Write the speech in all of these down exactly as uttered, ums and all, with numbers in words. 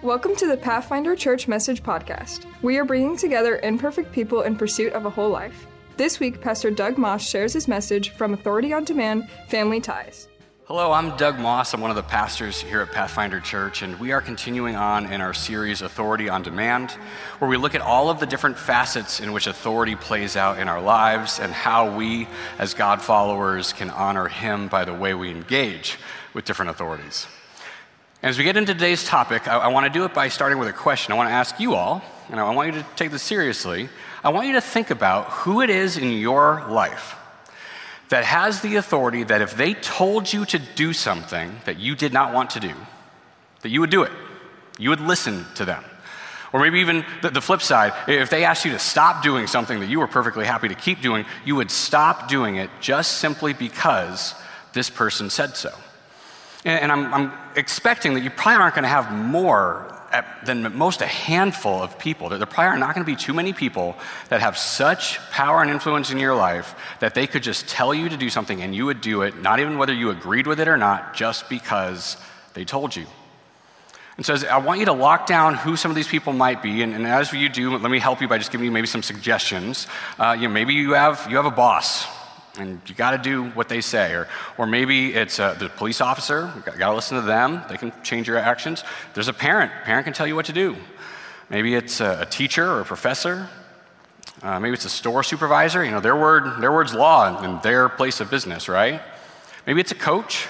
Welcome to the Pathfinder Church Message Podcast. We are bringing together imperfect people in pursuit of a whole life. This week, Pastor Doug Moss shares his message from Authority on Demand, Family Ties. Hello, I'm Doug Moss. I'm one of the pastors here at Pathfinder Church, and we are continuing on in our series, Authority on Demand, where we look at all of the different facets in which authority plays out in our lives and how we, as God followers, can honor Him by the way we engage with different authorities. And as we get into today's topic, I, I want to do it by starting with a question. I want to ask you all, and I want you to take this seriously. I want you to think about who it is in your life that has the authority that if they told you to do something that you did not want to do, that you would do it. You would listen to them. Or maybe even the, the flip side, if they asked you to stop doing something that you were perfectly happy to keep doing, you would stop doing it just simply because this person said so. And, and I'm, I'm expecting that you probably aren't going to have more at, than most a handful of people. There probably are not going to be too many people that have such power and influence in your life that they could just tell you to do something and you would do it, not even whether you agreed with it or not, just because they told you. And so as, I want you to lock down who some of these people might be, and, and as you do, let me help you by just giving you maybe some suggestions. Uh, you know, maybe you have you have a boss, and you got to do what they say. Or or maybe it's uh, the police officer. You got to listen to them. They can change your actions. There's a parent. Parent can tell you what to do. Maybe it's a, a teacher or a professor. Uh, maybe it's a store supervisor. You know, their word, their word's law in their place of business, right? Maybe it's a coach.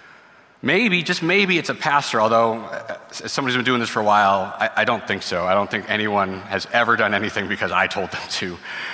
Maybe, just maybe it's a pastor, although as somebody who's been doing this for a while, I, I don't think so. I don't think anyone has ever done anything because I told them to.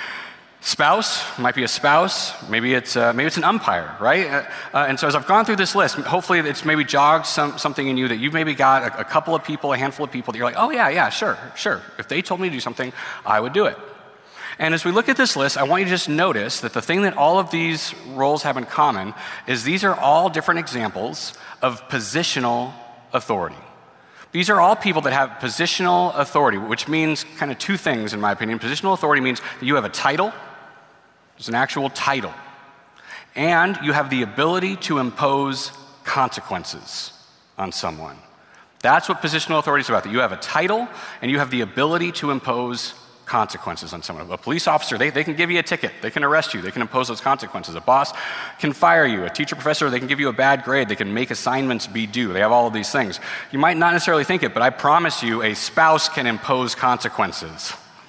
Spouse, might be a spouse, maybe it's uh, maybe it's an umpire, right? Uh, uh, and so as I've gone through this list, hopefully it's maybe jogged some, something in you that you've maybe got a, a couple of people, a handful of people that you're like, oh yeah, yeah, sure, sure. If they told me to do something, I would do it. And as we look at this list, I want you to just notice that the thing that all of these roles have in common is these are all different examples of positional authority. These are all people that have positional authority, which means kind of two things in my opinion. Positional authority means that you have a title. There's an actual title. And you have the ability to impose consequences on someone. That's what positional authority is about, that you have a title and you have the ability to impose consequences on someone. A police officer, they, they can give you a ticket. They can arrest you. They can impose those consequences. A boss can fire you. A teacher, professor, they can give you a bad grade. They can make assignments be due. They have all of these things. You might not necessarily think it, but I promise you a spouse can impose consequences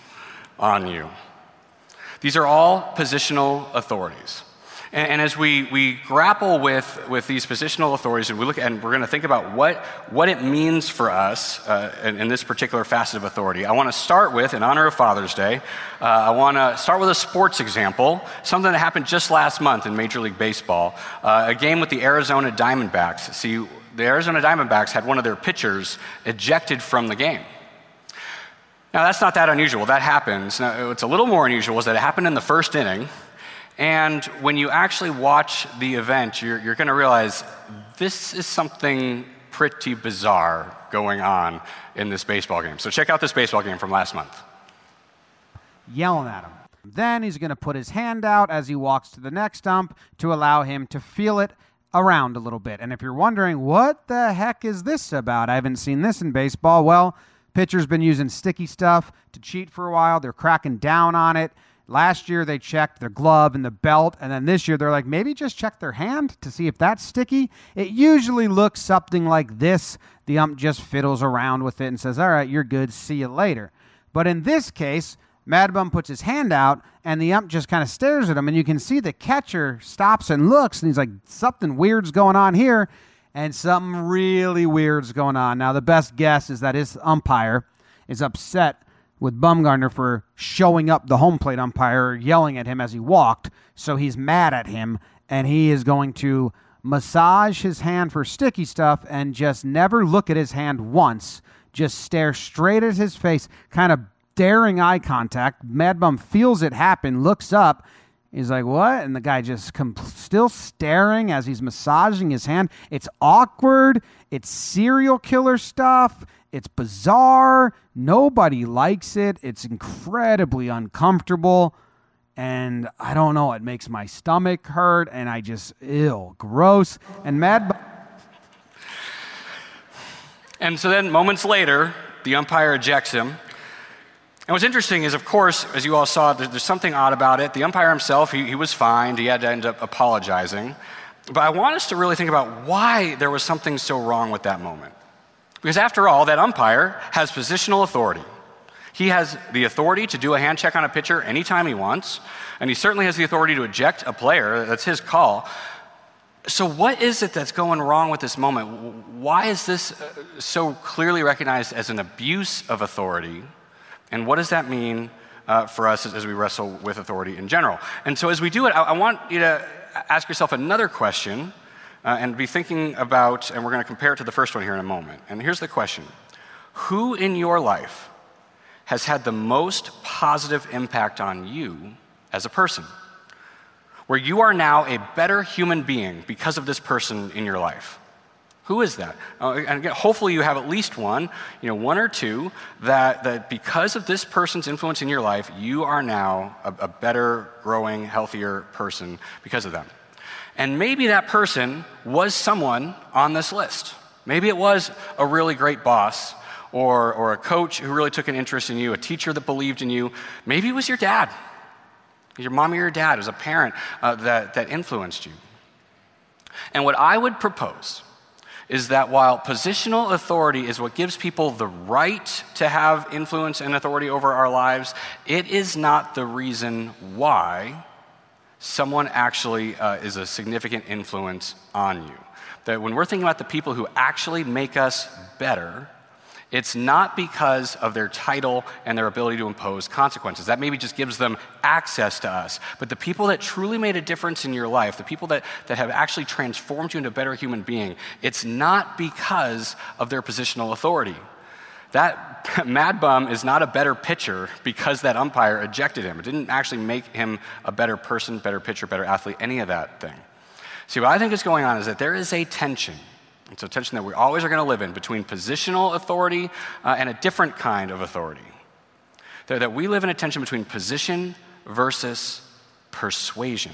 on you. These are all positional authorities. And, and as we, we grapple with, with these positional authorities, and we look at, and we're going to think about what, what it means for us uh, in, in this particular facet of authority, I want to start with, in honor of Father's Day, uh, I want to start with a sports example, something that happened just last month in Major League Baseball, uh, a game with the Arizona Diamondbacks. See, the Arizona Diamondbacks had one of their pitchers ejected from the game. Now, that's not that unusual. That happens. Now, what's a little more unusual is that it happened in the first inning, and when you actually watch the event, you're, you're going to realize this is something pretty bizarre going on in this baseball game. So check out this baseball game from last month. Yelling at him. Then he's going to put his hand out as he walks to the next ump to allow him to feel it around a little bit. And if you're wondering, what the heck is this about? I haven't seen this in baseball. Well, pitcher's been using sticky stuff to cheat for a while. They're cracking down on it. Last year, they checked their glove and the belt, and then this year, they're like, maybe just check their hand to see if that's sticky. It usually looks something like this. The ump just fiddles around with it and says, all right, you're good, see you later. But in this case, Mad Bum puts his hand out, and the ump just kind of stares at him, and you can see the catcher stops and looks, and he's like, something weird's going on here. And something really weird's going on. Now, the best guess is that his umpire is upset with Bumgarner for showing up the home plate umpire, yelling at him as he walked. So he's mad at him, and he is going to massage his hand for sticky stuff and just never look at his hand once. Just stare straight at his face, kind of daring eye contact. Mad Bum feels it happen, looks up. He's like, what? And the guy just com- still staring as he's massaging his hand. It's awkward. It's serial killer stuff. It's bizarre. Nobody likes it. It's incredibly uncomfortable. And I don't know, it makes my stomach hurt. And I just, ew, gross. And Mad Bum... And so then moments later, the umpire ejects him. And what's interesting is, of course, as you all saw, there's, there's something odd about it. The umpire himself, he, he was fined. He had to end up apologizing. But I want us to really think about why there was something so wrong with that moment. Because after all, that umpire has positional authority. He has the authority to do a hand check on a pitcher anytime he wants, and he certainly has the authority to eject a player. That's his call. So what is it that's going wrong with this moment? Why is this so clearly recognized as an abuse of authority? And what does that mean uh, for us as, as we wrestle with authority in general? And so as we do it, I, I want you to ask yourself another question uh, and be thinking about, and we're going to compare it to the first one here in a moment. And here's the question. Who in your life has had the most positive impact on you as a person? Where you are now a better human being because of this person in your life? Who is that? Uh, and again, hopefully you have at least one, you know, one or two, that, that because of this person's influence in your life, you are now a, a better, growing, healthier person because of them. And maybe that person was someone on this list. Maybe it was a really great boss, or, or a coach who really took an interest in you, a teacher that believed in you. Maybe it was your dad. Your mom or your dad, it was a parent uh, that, that influenced you. And what I would propose is that while positional authority is what gives people the right to have influence and authority over our lives, it is not the reason why someone actually uh, is a significant influence on you. That when we're thinking about the people who actually make us better, it's not because of their title and their ability to impose consequences. That maybe just gives them access to us. But the people that truly made a difference in your life, the people that, that have actually transformed you into a better human being, it's not because of their positional authority. That Mad Bum is not a better pitcher because that umpire ejected him. It didn't actually make him a better person, better pitcher, better athlete, any of that thing. See, what I think is going on is that there is a tension. It's a tension that we always are going to live in between positional authority uh, and a different kind of authority. That, that we live in a tension between position versus persuasion.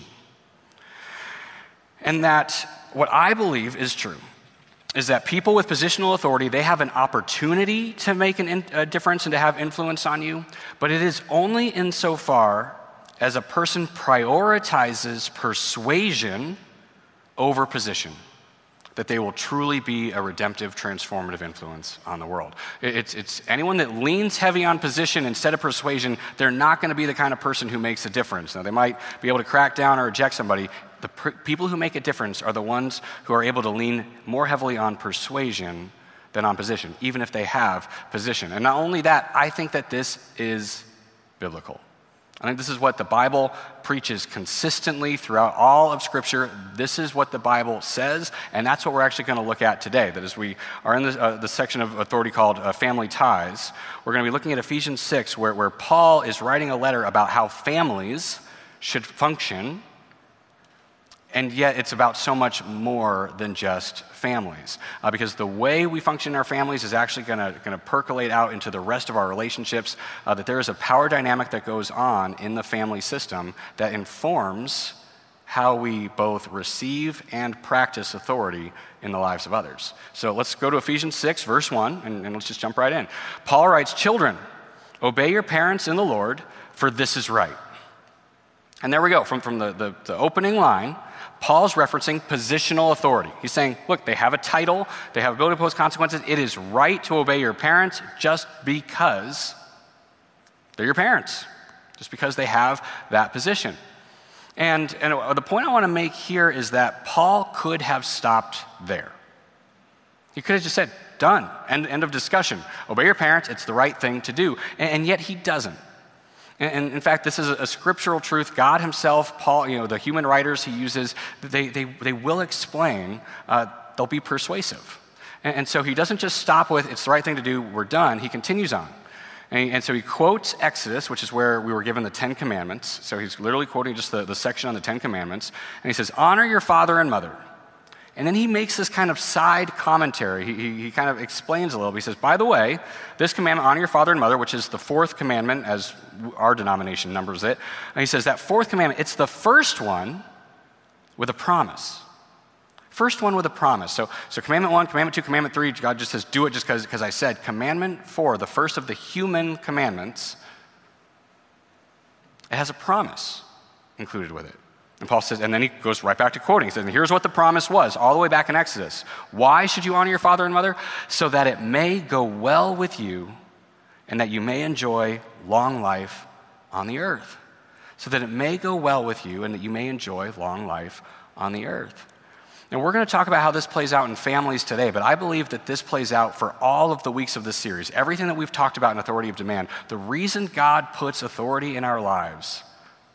And that what I believe is true is that people with positional authority, they have an opportunity to make an in, a difference and to have influence on you, but it is only insofar as a person prioritizes persuasion over position that they will truly be a redemptive, transformative influence on the world. It's, it's anyone that leans heavy on position instead of persuasion, they're not going to be the kind of person who makes a difference. Now, they might be able to crack down or eject somebody. The pr- people who make a difference are the ones who are able to lean more heavily on persuasion than on position, even if they have position. And not only that, I think that this is biblical. I think this is what the Bible preaches consistently throughout all of Scripture. This is what the Bible says, and that's what we're actually going to look at today. That as we are in the, uh, the section of authority called uh, Family Ties, we're going to be looking at Ephesians six, where, where Paul is writing a letter about how families should function, and yet it's about so much more than just families. Uh, because the way we function in our families is actually going to percolate out into the rest of our relationships, uh, that there is a power dynamic that goes on in the family system that informs how we both receive and practice authority in the lives of others. So let's go to Ephesians six, verse one, and, and let's just jump right in. Paul writes, "Children, obey your parents in the Lord, for this is right." And there we go. From, from the, the, the opening line, Paul's referencing positional authority. He's saying, look, they have a title, they have ability to impose consequences. It is right to obey your parents just because they're your parents, just because they have that position. And, and the point I want to make here is that Paul could have stopped there. He could have just said, done, end, end of discussion. Obey your parents, it's the right thing to do. And, and yet he doesn't. And in fact, this is a scriptural truth. God himself, Paul, you know, the human writers he uses, they, they, they will explain, uh, they'll be persuasive. And, and so he doesn't just stop with, it's the right thing to do, we're done. He continues on. And, and so he quotes Exodus, which is where we were given the Ten Commandments. So he's literally quoting just the, the section on the Ten Commandments. And he says, honor your father and mother. And then he makes this kind of side commentary. He, he, he kind of explains a little bit. He says, by the way, this commandment, honor your father and mother, which is the fourth commandment as our denomination numbers it. And he says that fourth commandment, it's the first one with a promise. First one with a promise. So, so commandment one, commandment two, commandment three, God just says, do it just because I said. Commandment four, the first of the human commandments, it has a promise included with it. And Paul says, and then he goes right back to quoting. He says, and here's what the promise was, all the way back in Exodus. Why should you honor your father and mother? So that it may go well with you and that you may enjoy long life on the earth. So that it may go well with you and that you may enjoy long life on the earth. And we're going to talk about how this plays out in families today, but I believe that this plays out for all of the weeks of this series. Everything that we've talked about in authority of demand, the reason God puts authority in our lives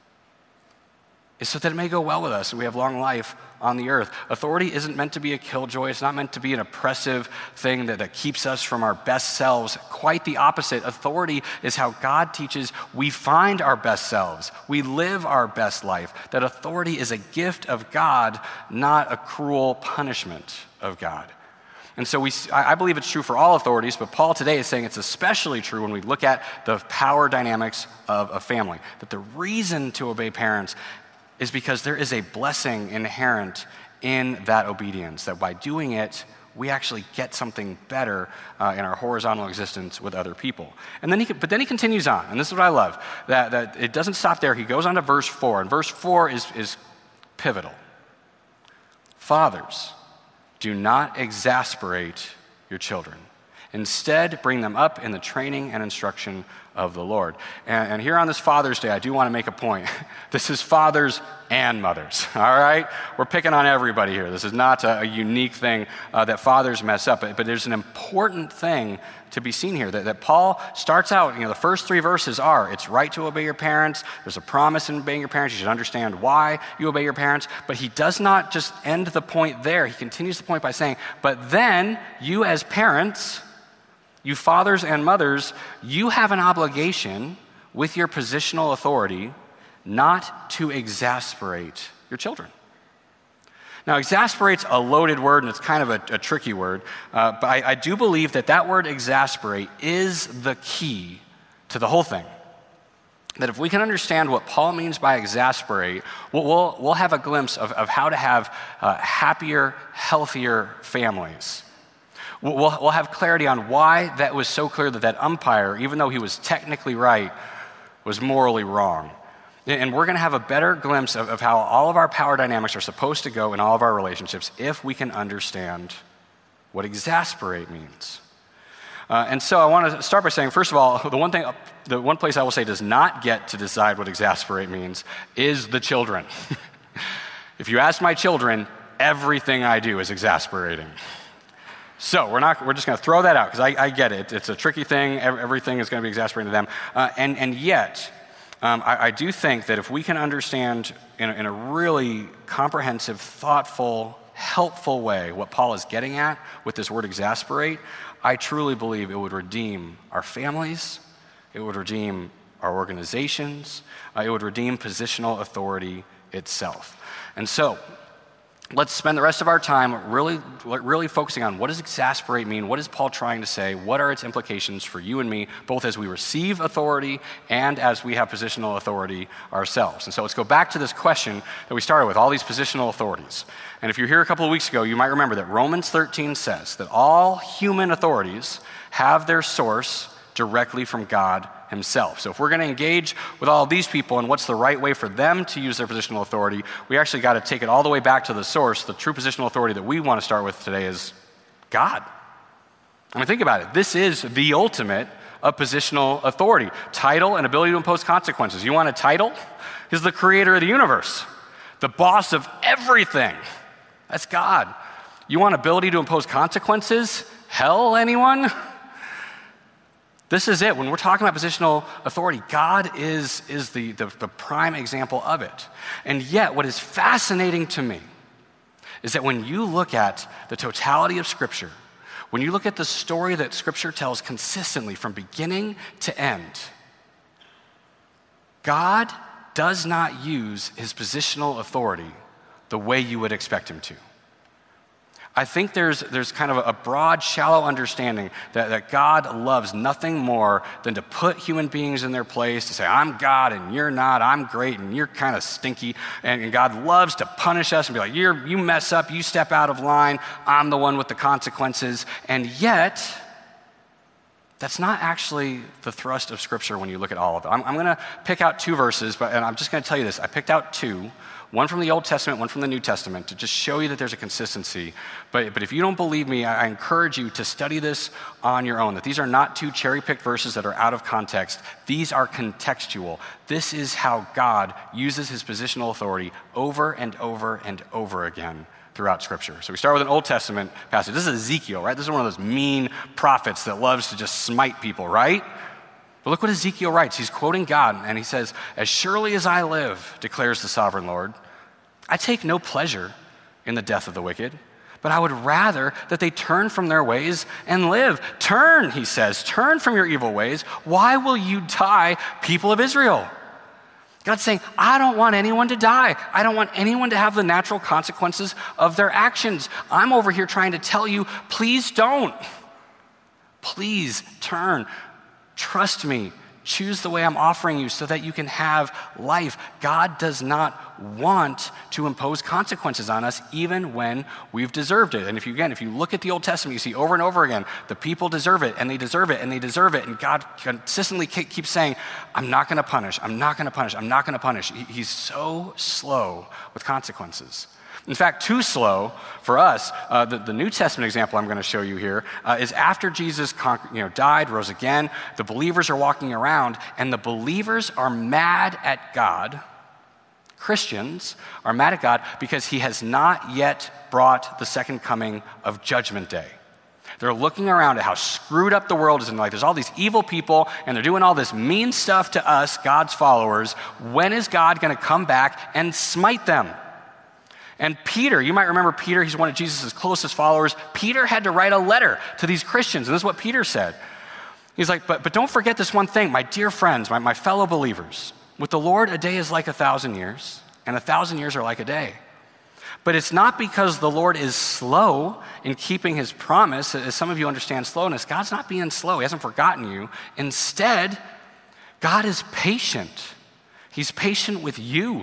is so that it may go well with us and we have long life on the earth. Authority isn't meant to be a killjoy. It's not meant to be an oppressive thing that, that keeps us from our best selves. Quite the opposite. Authority is how God teaches we find our best selves. We live our best life. That authority is a gift of God, not a cruel punishment of God. And so we, I believe it's true for all authorities, but Paul today is saying it's especially true when we look at the power dynamics of a family. That the reason to obey parents is because there is a blessing inherent in that obedience, that by doing it, we actually get something better uh, in our horizontal existence with other people. And then he, but then he continues on, and this is what I love, that, that it doesn't stop there. He goes on to verse four, and verse four is, is pivotal. Fathers, do not exasperate your children. Instead, bring them up in the training and instruction of the Lord. And, and here on this Father's Day, I do want to make a point. This is fathers and mothers, all right? We're picking on everybody here. This is not a, a unique thing uh, that fathers mess up, but, but there's an important thing to be seen here, that, that Paul starts out, you know, the first three verses are, it's right to obey your parents, there's a promise in obeying your parents, you should understand why you obey your parents, but he does not just end the point there. He continues the point by saying, but then you as parents, you fathers and mothers, you have an obligation with your positional authority not to exasperate your children. Now, exasperate's a loaded word, and it's kind of a, a tricky word, uh, but I, I do believe that that word exasperate is the key to the whole thing. That if we can understand what Paul means by exasperate, we'll, we'll, we'll have a glimpse of, of how to have uh, happier, healthier families. We'll, we'll have clarity on why that was so clear that that umpire, even though he was technically right, was morally wrong. And we're going to have a better glimpse of, of how all of our power dynamics are supposed to go in all of our relationships if we can understand what exasperate means. Uh, and so I want to start by saying, first of all, the one thing, the one place I will say does not get to decide what exasperate means is the children. If you ask my children, everything I do is exasperating. So we're not. We're just going to throw that out because I, I get it. It's a tricky thing. Everything is going to be exasperating to them. Uh, and and yet, um, I, I do think that if we can understand in a, in a really comprehensive, thoughtful, helpful way what Paul is getting at with this word exasperate, I truly believe it would redeem our families. It would redeem our organizations. Uh, it would redeem positional authority itself. And so, let's spend the rest of our time really, really focusing on what does exasperate mean? What is Paul trying to say? What are its implications for you and me, both as we receive authority and as we have positional authority ourselves? And so let's go back to this question that we started with, all these positional authorities. And if you're here a couple of weeks ago, you might remember that Romans thirteen says that all human authorities have their source directly from God himself. So if we're going to engage with all of these people and what's the right way for them to use their positional authority, we actually got to take it all the way back to the source. The true positional authority that we want to start with today is God. I mean, think about it. This is the ultimate of positional authority. Title and ability to impose consequences. You want a title? He's the creator of the universe, the boss of everything. That's God. You want ability to impose consequences? Hell, anyone? This is it. When we're talking about positional authority, God is, is the, the, the prime example of it. And yet, what is fascinating to me is that when you look at the totality of Scripture, when you look at the story that Scripture tells consistently from beginning to end, God does not use his positional authority the way you would expect him to. I think there's there's kind of a broad, shallow understanding that, that God loves nothing more than to put human beings in their place, to say, I'm God and you're not, I'm great and you're kind of stinky, and, and God loves to punish us and be like, you're, you mess up, you step out of line, I'm the one with the consequences. And yet, that's not actually the thrust of Scripture when you look at all of it. I'm, I'm going to pick out two verses, but and I'm just going to tell you this. I picked out two. One from the Old Testament, one from the New Testament, to just show you that there's a consistency. But, but if you don't believe me, I, I encourage you to study this on your own, that these are not two cherry-picked verses that are out of context. These are contextual. This is how God uses his positional authority over and over and over again throughout Scripture. So we start with an Old Testament passage. This is Ezekiel, right? This is one of those mean prophets that loves to just smite people, right? But look what Ezekiel writes. He's quoting God, and he says, as surely as I live, declares the sovereign Lord, I take no pleasure in the death of the wicked, but I would rather that they turn from their ways and live. Turn, he says, turn from your evil ways. Why will you die, people of Israel? God's saying, I don't want anyone to die. I don't want anyone to have the natural consequences of their actions. I'm over here trying to tell you, please don't. Please turn. Trust me. Choose the way I'm offering you so that you can have life. God does not want to impose consequences on us even when we've deserved it. And if you, again, if you look at the Old Testament, you see over and over again, the people deserve it and they deserve it and they deserve it. And God consistently keeps saying, I'm not going to punish. I'm not going to punish. I'm not going to punish. He's so slow with consequences. In fact, too slow for us. Uh, the, the New Testament example I'm going to show you here uh, is after Jesus con- you know, died, rose again, the believers are walking around, and the believers are mad at God. Christians are mad at God because he has not yet brought the second coming of Judgment Day. They're looking around at how screwed up the world is, and like there's all these evil people, and they're doing all this mean stuff to us, God's followers. When is God going to come back and smite them? And Peter, you might remember Peter, he's one of Jesus' closest followers. Peter had to write a letter to these Christians, and this is what Peter said. He's like, but, but don't forget this one thing, my dear friends, my, my fellow believers. With the Lord, a day is like a thousand years, and a thousand years are like a day. But it's not because the Lord is slow in keeping his promise, as some of you understand slowness. God's not being slow. He hasn't forgotten you. Instead, God is patient. He's patient with you.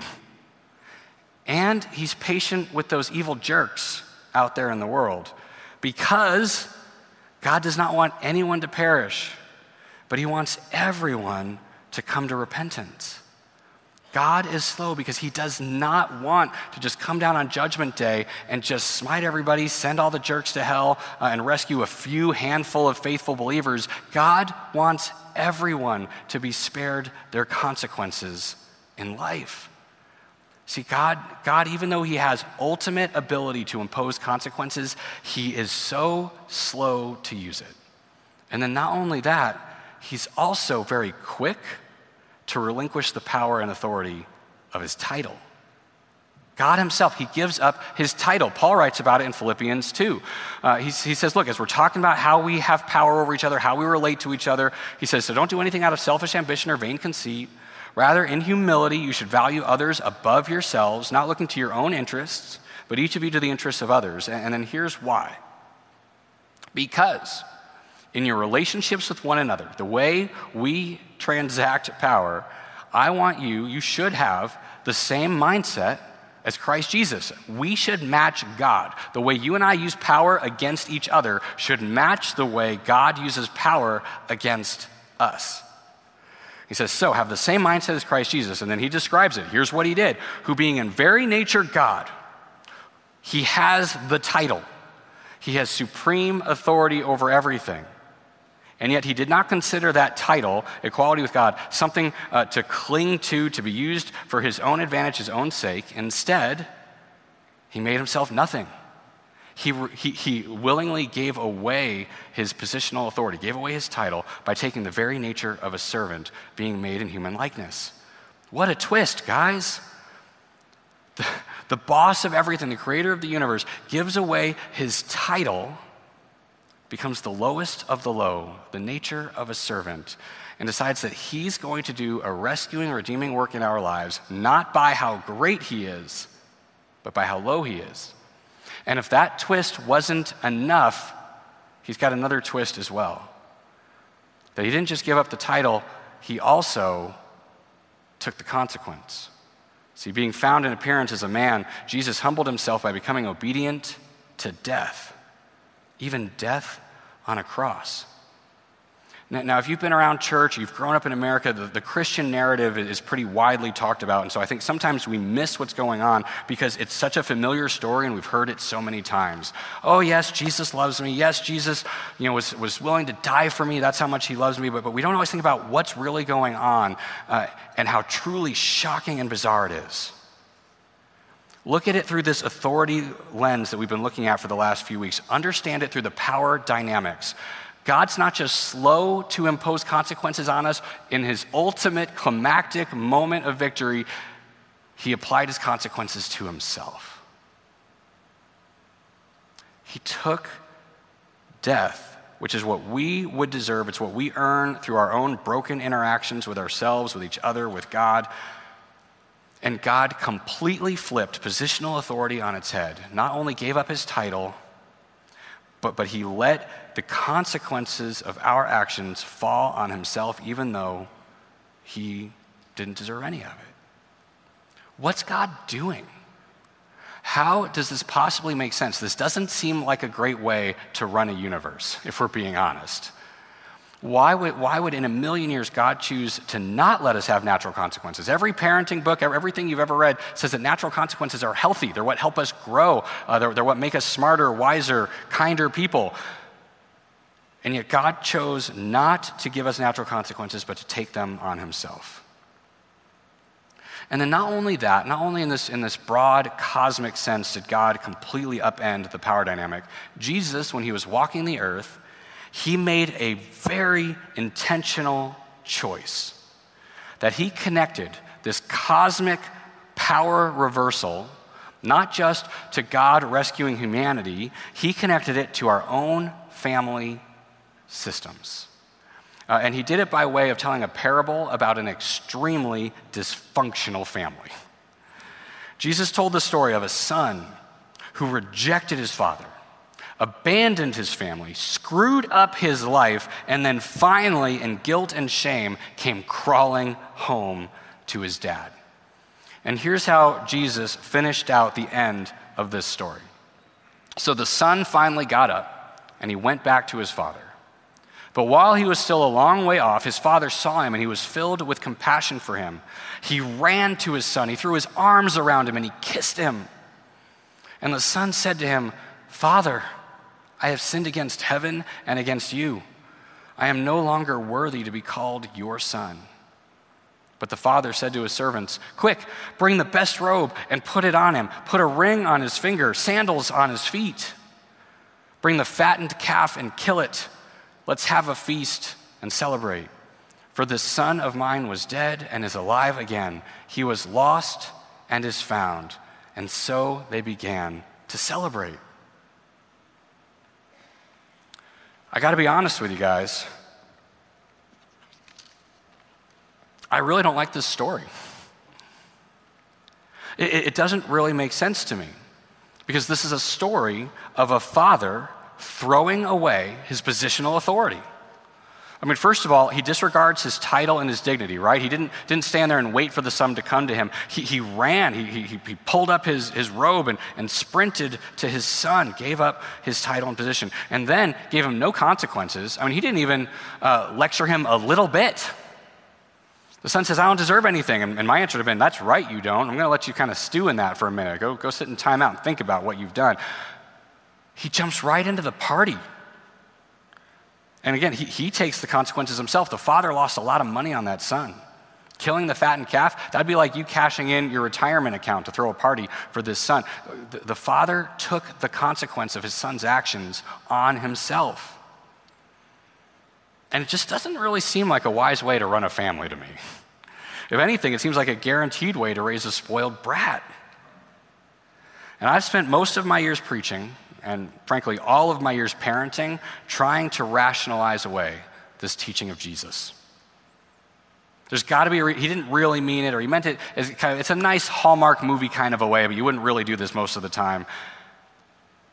And he's patient with those evil jerks out there in the world because God does not want anyone to perish, but he wants everyone to come to repentance. God is slow because he does not want to just come down on Judgment Day and just smite everybody, send all the jerks to hell, uh, and rescue a few handful of faithful believers. God wants everyone to be spared their consequences in life. See, God, God, even though he has ultimate ability to impose consequences, he is so slow to use it. And then not only that, he's also very quick to relinquish the power and authority of his title. God himself, he gives up his title. Paul writes about it in Philippians two. Uh, he, he says, look, as we're talking about how we have power over each other, how we relate to each other, he says, so don't do anything out of selfish ambition or vain conceit. Rather, in humility, you should value others above yourselves, not looking to your own interests, but each of you to the interests of others. And then here's why. Because in your relationships with one another, the way we transact power, I want you, you should have the same mindset as Christ Jesus. We should match God. The way you and I use power against each other should match the way God uses power against us. He says, so have the same mindset as Christ Jesus. And then he describes it. Here's what he did. Who being in very nature God, he has the title. He has supreme authority over everything. And yet he did not consider that title, equality with God, something uh, to cling to, to be used for his own advantage, his own sake. Instead, he made himself nothing. He, he, he willingly gave away his positional authority, gave away his title by taking the very nature of a servant, being made in human likeness. What a twist, guys. The, the boss of everything, the creator of the universe, gives away his title, becomes the lowest of the low, the nature of a servant, and decides that he's going to do a rescuing, redeeming work in our lives, not by how great he is, but by how low he is. And if that twist wasn't enough, he's got another twist as well. That he didn't just give up the title, he also took the consequence. See, being found in appearance as a man, Jesus humbled himself by becoming obedient to death, even death on a cross. Now, if you've been around church, you've grown up in America, the, the Christian narrative is pretty widely talked about. And so I think sometimes we miss what's going on because it's such a familiar story and we've heard it so many times. Oh, yes, Jesus loves me. Yes, Jesus you know, was, was willing to die for me. That's how much he loves me. But, but we don't always think about what's really going on uh, and how truly shocking and bizarre it is. Look at it through this authority lens that we've been looking at for the last few weeks. Understand it through the power dynamics. God's not just slow to impose consequences on us. In his ultimate climactic moment of victory, he applied his consequences to himself. He took death, which is what we would deserve. It's what we earn through our own broken interactions with ourselves, with each other, with God. And God completely flipped positional authority on its head. Not only gave up his title, But, but he let the consequences of our actions fall on himself, even though he didn't deserve any of it. What's God doing? How does this possibly make sense? This doesn't seem like a great way to run a universe, if we're being honest. Why would, why would in a million years God choose to not let us have natural consequences? Every parenting book, everything you've ever read says that natural consequences are healthy. They're what help us grow. Uh, they're, they're what make us smarter, wiser, kinder people. And yet God chose not to give us natural consequences, but to take them on himself. And then not only that, not only in this, in this broad cosmic sense did God completely upend the power dynamic, Jesus, when he was walking the earth, he made a very intentional choice that he connected this cosmic power reversal, not just to God rescuing humanity, he connected it to our own family systems. Uh, and he did it by way of telling a parable about an extremely dysfunctional family. Jesus told the story of a son who rejected his father, abandoned his family, screwed up his life, and then finally, in guilt and shame, came crawling home to his dad. And here's how Jesus finished out the end of this story. So the son finally got up, and he went back to his father. But while he was still a long way off, his father saw him, and he was filled with compassion for him. He ran to his son, he threw his arms around him, and he kissed him. And the son said to him, "Father, I have sinned against heaven and against you. I am no longer worthy to be called your son." But the father said to his servants, "Quick, bring the best robe and put it on him. Put a ring on his finger, sandals on his feet. Bring the fattened calf and kill it. Let's have a feast and celebrate. For this son of mine was dead and is alive again. He was lost and is found." And so they began to celebrate. I got to be honest with you guys. I really don't like this story. It, it doesn't really make sense to me because this is a story of a father throwing away his positional authority. I mean, first of all, he disregards his title and his dignity, right? He didn't, didn't stand there and wait for the son to come to him. He, he ran, he, he, he pulled up his, his robe and, and sprinted to his son, gave up his title and position, and then gave him no consequences. I mean, he didn't even uh, lecture him a little bit. The son says, "I don't deserve anything." And, and my answer would have been, "That's right, you don't. I'm going to let you kind of stew in that for a minute. Go, go sit in time out and think about what you've done." He jumps right into the party. And again, he, he takes the consequences himself. The father lost a lot of money on that son. Killing the fattened calf, that'd be like you cashing in your retirement account to throw a party for this son. The, the father took the consequence of his son's actions on himself. And it just doesn't really seem like a wise way to run a family to me. If anything, it seems like a guaranteed way to raise a spoiled brat. And I've spent most of my years preaching, and frankly, all of my years parenting, trying to rationalize away this teaching of Jesus. There's got to be a re- he didn't really mean it, or he meant it as kind of, it's a nice Hallmark movie kind of a way, but you wouldn't really do this most of the time.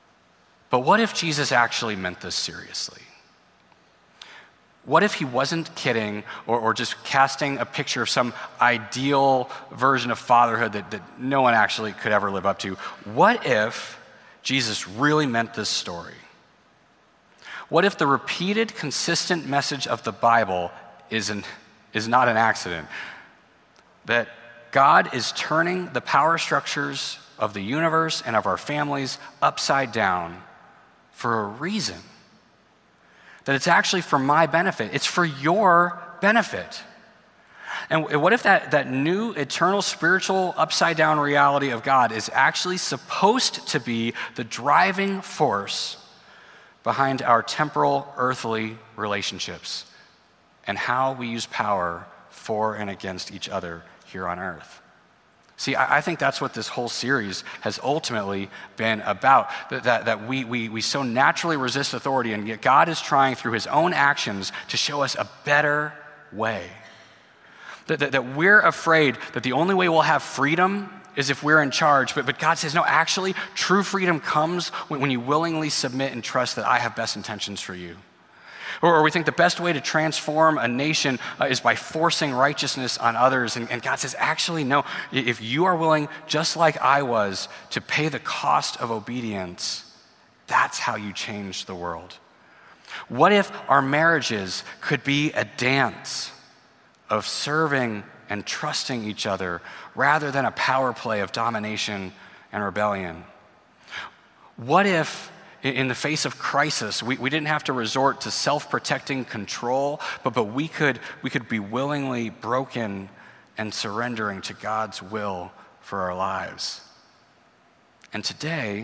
But what if Jesus actually meant this seriously? What if he wasn't kidding or, or just casting a picture of some ideal version of fatherhood that, that no one actually could ever live up to? What if Jesus really meant this story? What if the repeated, consistent message of the Bible is, an, is not an accident? That God is turning the power structures of the universe and of our families upside down for a reason. That it's actually for my benefit. It's for your benefit. And what if that, that new eternal spiritual upside down reality of God is actually supposed to be the driving force behind our temporal earthly relationships and how we use power for and against each other here on earth? See, I, I think that's what this whole series has ultimately been about, that, that, that we, we, we so naturally resist authority, and yet God is trying through his own actions to show us a better way. That, that, that we're afraid that the only way we'll have freedom is if we're in charge, but, but God says, no, actually, true freedom comes when, when you willingly submit and trust that I have best intentions for you. Or, or we think the best way to transform a nation uh, is by forcing righteousness on others. And, and God says, actually, no, if you are willing, just like I was, to pay the cost of obedience, that's how you change the world. What if our marriages could be a dance of serving and trusting each other rather than a power play of domination and rebellion? What if in the face of crisis, we, we didn't have to resort to self-protecting control, but, but we could, we could be willingly broken and surrendering to God's will for our lives? And today,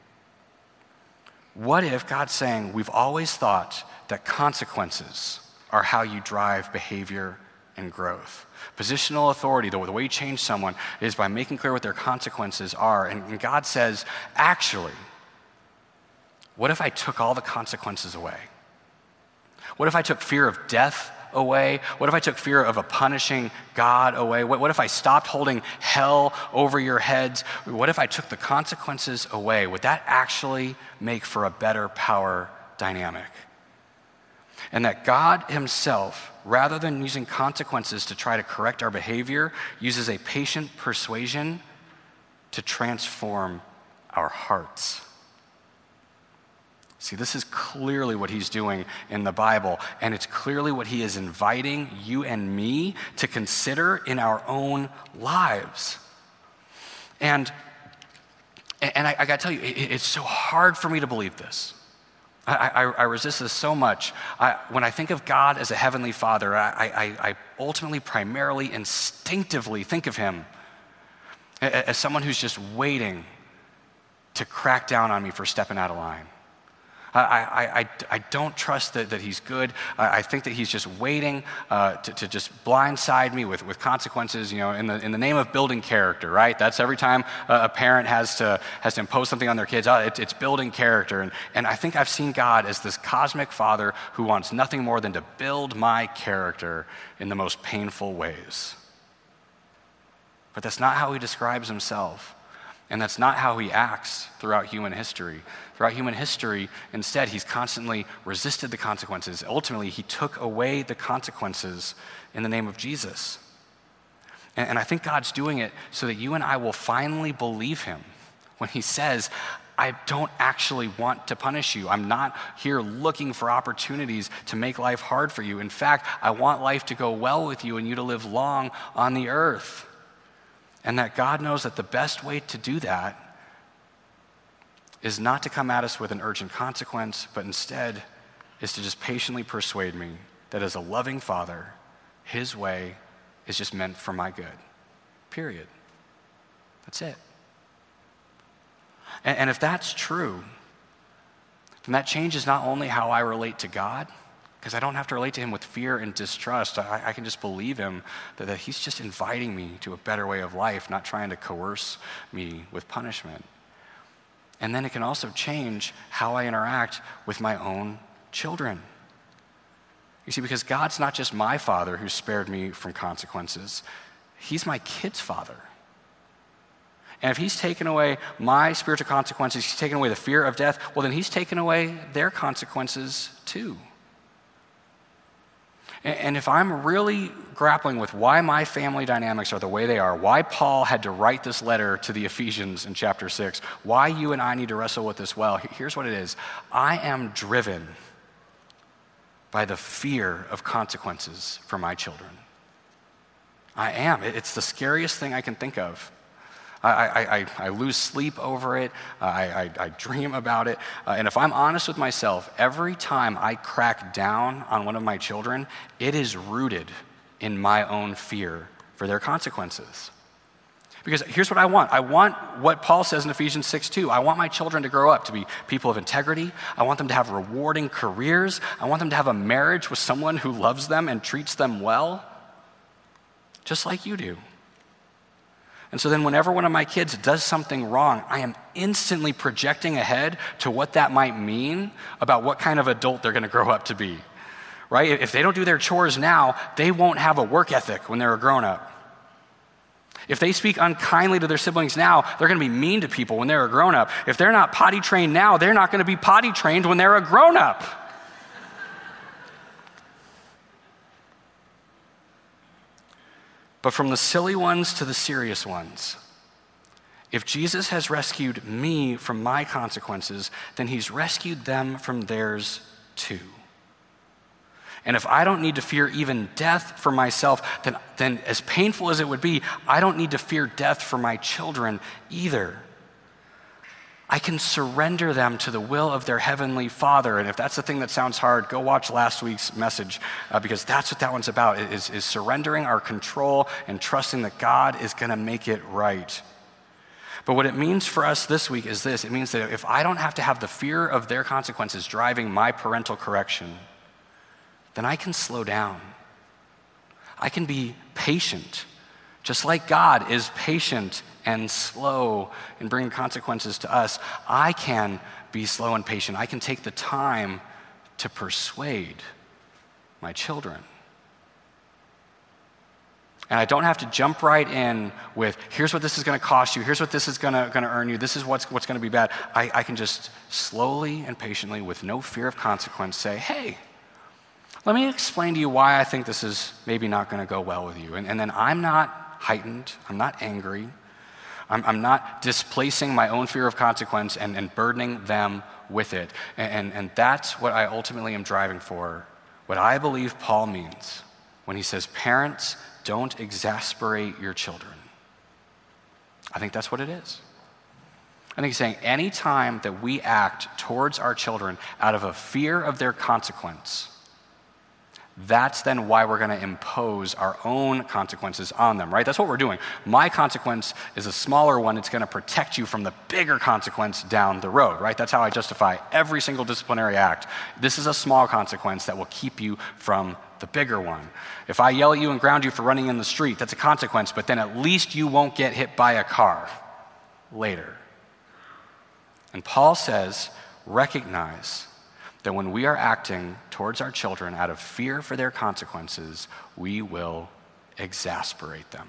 what if God's saying, we've always thought that consequences are how you drive behavior and growth. Positional authority, the, the way you change someone, is by making clear what their consequences are. And, and God says, actually, what if I took all the consequences away? What if I took fear of death away? What if I took fear of a punishing God away? What, what if I stopped holding hell over your heads? What if I took the consequences away? Would that actually make for a better power dynamic? And that God himself, rather than using consequences to try to correct our behavior, uses a patient persuasion to transform our hearts. See, this is clearly what he's doing in the Bible, and it's clearly what he is inviting you and me to consider in our own lives. And, and I, I got to tell you, it, it's so hard for me to believe this. I, I, I resist this so much. I, when I think of God as a heavenly Father, I, I, I ultimately, primarily, instinctively think of him as someone who's just waiting to crack down on me for stepping out of line. I, I, I, I don't trust that, that he's good. I, I think that he's just waiting uh, to, to just blindside me with, with consequences, you know, in the, in the name of building character, right? That's every time a, a parent has to, has to impose something on their kids, oh, it, it's building character. And, and I think I've seen God as this cosmic father who wants nothing more than to build my character in the most painful ways. But that's not how he describes himself. And that's not how he acts throughout human history. Throughout human history, instead, he's constantly resisted the consequences. Ultimately, he took away the consequences in the name of Jesus. And, and I think God's doing it so that you and I will finally believe him when he says, I don't actually want to punish you. I'm not here looking for opportunities to make life hard for you. In fact, I want life to go well with you and you to live long on the earth. And that God knows that the best way to do that is not to come at us with an urgent consequence, but instead is to just patiently persuade me that as a loving father, his way is just meant for my good. Period. That's it. And, and if that's true, then that changes not only how I relate to God, because I don't have to relate to him with fear and distrust. I, I can just believe him that, that he's just inviting me to a better way of life, not trying to coerce me with punishment. And then it can also change how I interact with my own children. You see, because God's not just my father who spared me from consequences. He's my kid's father. And if he's taken away my spiritual consequences, he's taken away the fear of death, well, then he's taken away their consequences too. And if I'm really grappling with why my family dynamics are the way they are, why Paul had to write this letter to the Ephesians in chapter six, why you and I need to wrestle with this well, here's what it is. I am driven by the fear of consequences for my children. I am. It's the scariest thing I can think of. I, I, I, I lose sleep over it. I, I, I dream about it. Uh, and if I'm honest with myself, every time I crack down on one of my children, it is rooted in my own fear for their consequences. Because here's what I want. I want what Paul says in Ephesians six two. I want my children to grow up to be people of integrity. I want them to have rewarding careers. I want them to have a marriage with someone who loves them and treats them well, just like you do. And so then whenever one of my kids does something wrong, I am instantly projecting ahead to what that might mean about what kind of adult they're going to grow up to be, right? If they don't do their chores now, they won't have a work ethic when they're a grown-up. If they speak unkindly to their siblings now, they're going to be mean to people when they're a grown-up. If they're not potty trained now, they're not going to be potty trained when they're a grown-up. But from the silly ones to the serious ones, if Jesus has rescued me from my consequences, then he's rescued them from theirs too. And if I don't need to fear even death for myself, then, then as painful as it would be, I don't need to fear death for my children either. I can surrender them to the will of their heavenly Father. And if that's the thing that sounds hard, go watch last week's message uh, because that's what that one's about, is, is surrendering our control and trusting that God is going to make it right. But what it means for us this week is this. It means that if I don't have to have the fear of their consequences driving my parental correction, then I can slow down. I can be patient, just like God is patient and slow in bringing consequences to us. I can be slow and patient. I can take the time to persuade my children. And I don't have to jump right in with, here's what this is going to cost you, here's what this is going to going to earn you, this is what's, what's going to be bad. I, I can just slowly and patiently, with no fear of consequence, say, hey, let me explain to you why I think this is maybe not going to go well with you. And, and then I'm not heightened, I'm not angry, I'm, I'm not displacing my own fear of consequence and, and burdening them with it. And, and, and that's what I ultimately am driving for, what I believe Paul means when he says, parents, don't exasperate your children. I think that's what it is. I think he's saying any time that we act towards our children out of a fear of their consequence, that's then why we're going to impose our own consequences on them, right? That's what we're doing. My consequence is a smaller one. It's going to protect you from the bigger consequence down the road, right? That's how I justify every single disciplinary act. This is a small consequence that will keep you from the bigger one. If I yell at you and ground you for running in the street, that's a consequence, but then at least you won't get hit by a car later. And Paul says, recognize that when we are acting towards our children out of fear for their consequences, we will exasperate them.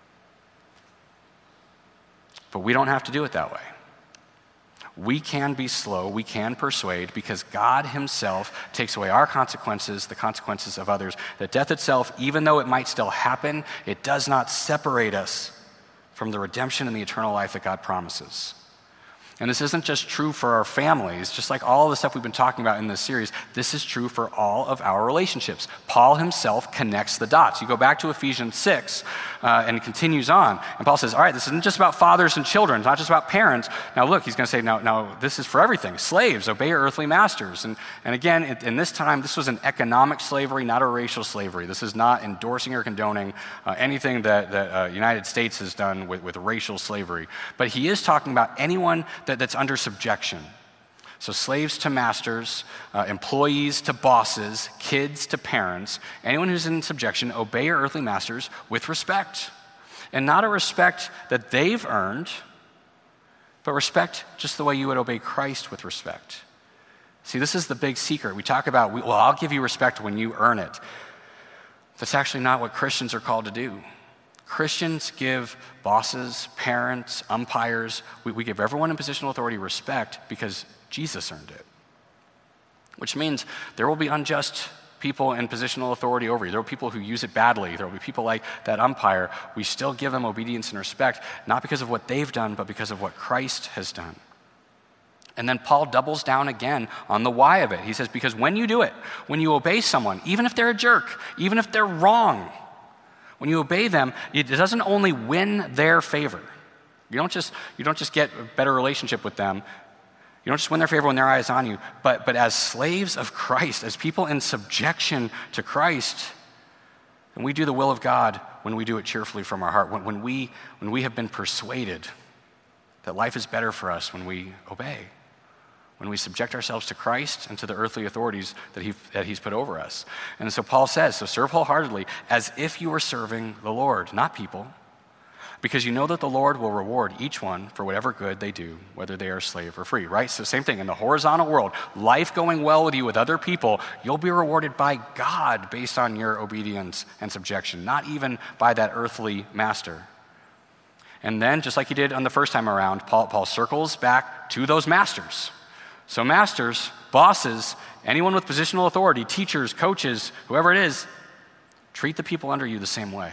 But we don't have to do it that way. We can be slow, we can persuade, because God himself takes away our consequences, the consequences of others. That death itself, even though it might still happen, it does not separate us from the redemption and the eternal life that God promises. And this isn't just true for our families, just like all the stuff we've been talking about in this series, this is true for all of our relationships. Paul himself connects the dots. You go back to Ephesians six, uh, and it continues on. And Paul says, all right, this isn't just about fathers and children, it's not just about parents. Now look, he's going to say, no, no, this is for everything. Slaves, obey your earthly masters. And, and again, in, in this time, this was an economic slavery, not a racial slavery. This is not endorsing or condoning uh, anything that the uh, United States has done with, with racial slavery. But he is talking about anyone that, that's under subjection. So slaves to masters, uh, employees to bosses, kids to parents, anyone who's in subjection, obey your earthly masters with respect. And not a respect that they've earned, but respect just the way you would obey Christ with respect. See, this is the big secret. We talk about, well, I'll give you respect when you earn it. That's actually not what Christians are called to do. Christians give bosses, parents, umpires, we, we give everyone in positional authority respect because Jesus earned it. Which means there will be unjust people in positional authority over you. There will be people who use it badly. There will be people like that umpire. We still give them obedience and respect, not because of what they've done, but because of what Christ has done. And then Paul doubles down again on the why of it. He says, because when you do it, when you obey someone, even if they're a jerk, even if they're wrong, when you obey them, it doesn't only win their favor. You don't just, you don't just get a better relationship with them. You don't just win their favor when their eye is on you, but, but as slaves of Christ, as people in subjection to Christ, and we do the will of God when we do it cheerfully from our heart, when, when, we, when we have been persuaded that life is better for us when we obey, when we subject ourselves to Christ and to the earthly authorities that, he, that he's put over us. And so Paul says, so serve wholeheartedly as if you were serving the Lord, not people, because you know that the Lord will reward each one for whatever good they do, whether they are slave or free, right? So same thing, in the horizontal world, life going well with you with other people, you'll be rewarded by God based on your obedience and subjection, not even by that earthly master. And then, just like he did on the first time around, Paul, Paul circles back to those masters. So masters, bosses, anyone with positional authority, teachers, coaches, whoever it is, treat the people under you the same way.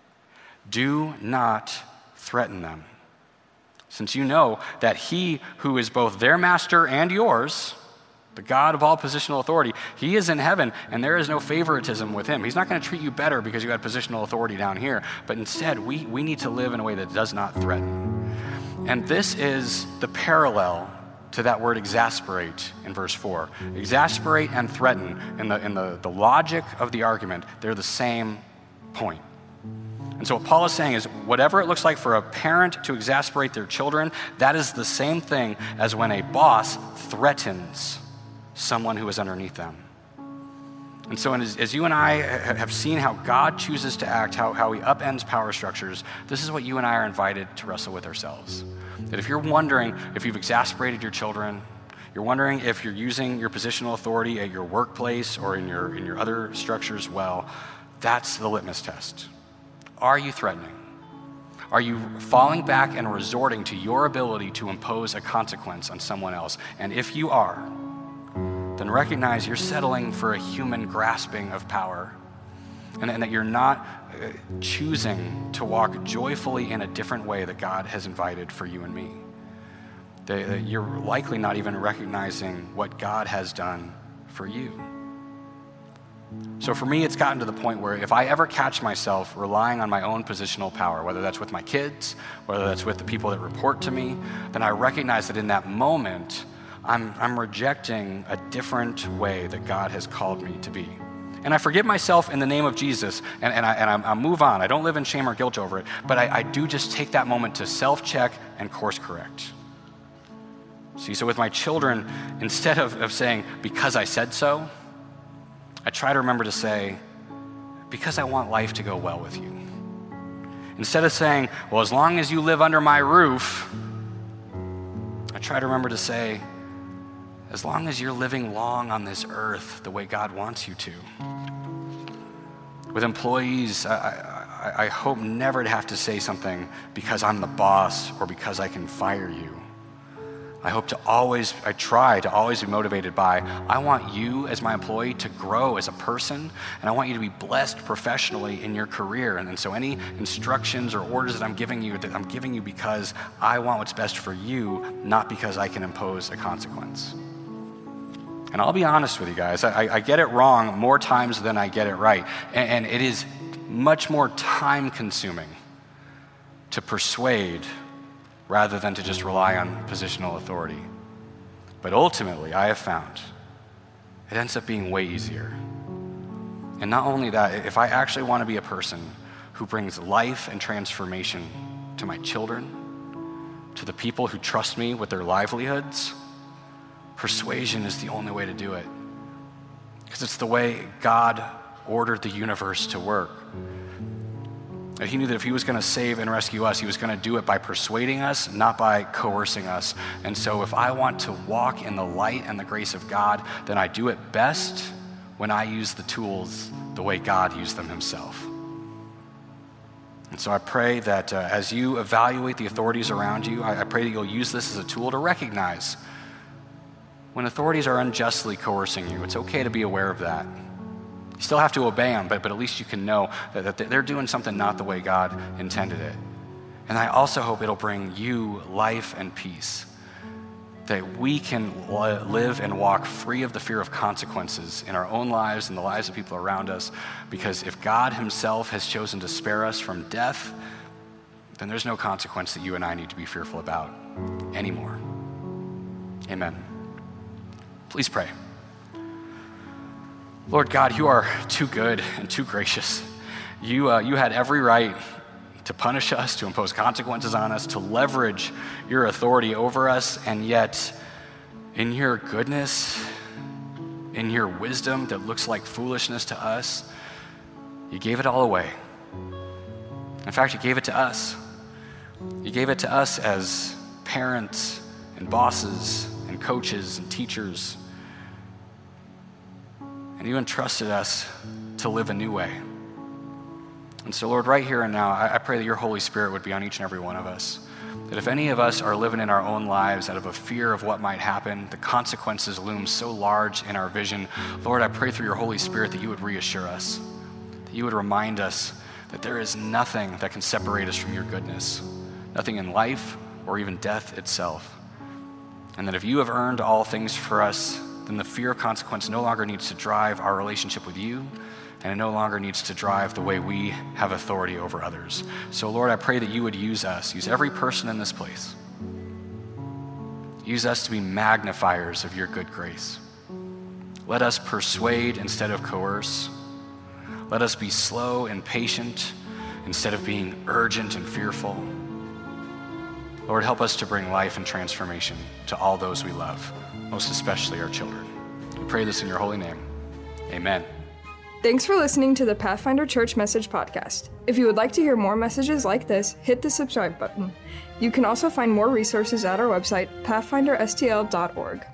Do not threaten them, since you know that he who is both their master and yours, the God of all positional authority, he is in heaven, and there is no favoritism with him. He's not going to treat you better because you had positional authority down here, but instead, we, we need to live in a way that does not threaten. And this is the parallel to that word exasperate in verse four. Exasperate and threaten, in the, in the, the logic of the argument, they're the same point. And so what Paul is saying is, whatever it looks like for a parent to exasperate their children, that is the same thing as when a boss threatens someone who is underneath them. And so as, as you and I have seen how God chooses to act, how, how he upends power structures, this is what you and I are invited to wrestle with ourselves. That if you're wondering if you've exasperated your children, you're wondering if you're using your positional authority at your workplace or in your, in your other structures well, that's the litmus test. Are you threatening? Are you falling back and resorting to your ability to impose a consequence on someone else? And if you are, then recognize you're settling for a human grasping of power, and, and that you're not uh, choosing to walk joyfully in a different way that God has invited for you and me. That, that you're likely not even recognizing what God has done for you. So for me, it's gotten to the point where if I ever catch myself relying on my own positional power, whether that's with my kids, whether that's with the people that report to me, then I recognize that in that moment, I'm, I'm rejecting a different way that God has called me to be. And I forgive myself in the name of Jesus, and, and, I, and I, I move on. I don't live in shame or guilt over it, but I, I do just take that moment to self-check and course correct. See, so with my children, instead of, of saying, because I said so, I try to remember to say, because I want life to go well with you. Instead of saying, well, as long as you live under my roof, I try to remember to say, as long as you're living long on this earth the way God wants you to. With employees, I, I, I hope never to have to say something because I'm the boss or because I can fire you. I hope to always, I try to always be motivated by, I want you as my employee to grow as a person, and I want you to be blessed professionally in your career. And, and so any instructions or orders that I'm giving you, that I'm giving you because I want what's best for you, not because I can impose a consequence. And I'll be honest with you guys, I, I get it wrong more times than I get it right. And, and it is much more time consuming to persuade rather than to just rely on positional authority. But ultimately, I have found it ends up being way easier. And not only that, if I actually want to be a person who brings life and transformation to my children, to the people who trust me with their livelihoods, persuasion is the only way to do it. Because it's the way God ordered the universe to work. And he knew that if he was going to save and rescue us, he was going to do it by persuading us, not by coercing us. And so if I want to walk in the light and the grace of God, then I do it best when I use the tools the way God used them himself. And so I pray that uh, as you evaluate the authorities around you, I, I pray that you'll use this as a tool to recognize when authorities are unjustly coercing you. It's okay to be aware of that. You still have to obey them, but, but at least you can know that, that they're doing something not the way God intended it. And I also hope it'll bring you life and peace, that we can live and walk free of the fear of consequences in our own lives and the lives of people around us, because if God himself has chosen to spare us from death, then there's no consequence that you and I need to be fearful about anymore. Amen. Please pray. Lord God, you are too good and too gracious. You, uh, you had every right to punish us, to impose consequences on us, to leverage your authority over us, and yet in your goodness, in your wisdom that looks like foolishness to us, you gave it all away. In fact, you gave it to us. You gave it to us as parents and bosses and coaches and teachers, and you entrusted us to live a new way. And so, Lord, right here and now, I pray that your Holy Spirit would be on each and every one of us. That if any of us are living in our own lives out of a fear of what might happen, the consequences loom so large in our vision, Lord, I pray through your Holy Spirit that you would reassure us, that you would remind us that there is nothing that can separate us from your goodness, nothing in life or even death itself. And that if you have earned all things for us, then the fear of consequence no longer needs to drive our relationship with you, and it no longer needs to drive the way we have authority over others. So, Lord, I pray that you would use us, use every person in this place. Use us to be magnifiers of your good grace. Let us persuade instead of coerce. Let us be slow and patient instead of being urgent and fearful. Lord, help us to bring life and transformation to all those we love, most especially our children. We pray this in your holy name. Amen. Thanks for listening to the Pathfinder Church Message Podcast. If you would like to hear more messages like this, hit the subscribe button. You can also find more resources at our website, pathfinder s t l dot org.